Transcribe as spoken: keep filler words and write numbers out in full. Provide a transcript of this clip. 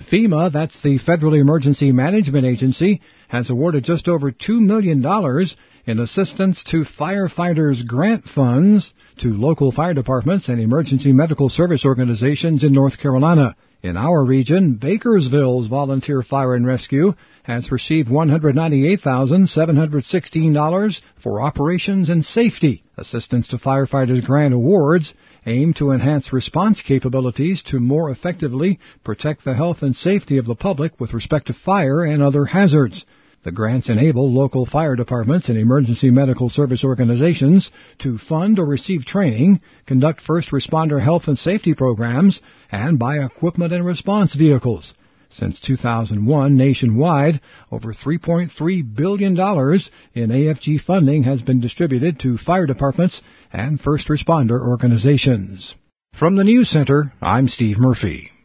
FEMA, that's the Federal Emergency Management Agency, has awarded just over two million dollars in assistance to firefighters' grant funds to local fire departments and emergency medical service organizations in North Carolina. In our region, Bakersville's Volunteer Fire and Rescue has received one hundred ninety-eight thousand seven hundred sixteen dollars for operations and safety. Assistance to Firefighters Grant Awards aim to enhance response capabilities to more effectively protect the health and safety of the public with respect to fire and other hazards. The grants enable local fire departments and emergency medical service organizations to fund or receive training, conduct first responder health and safety programs, and buy equipment and response vehicles. Since two thousand one, nationwide, over three point three billion dollars in A F G funding has been distributed to fire departments and first responder organizations. From the News Center, I'm Steve Murphy.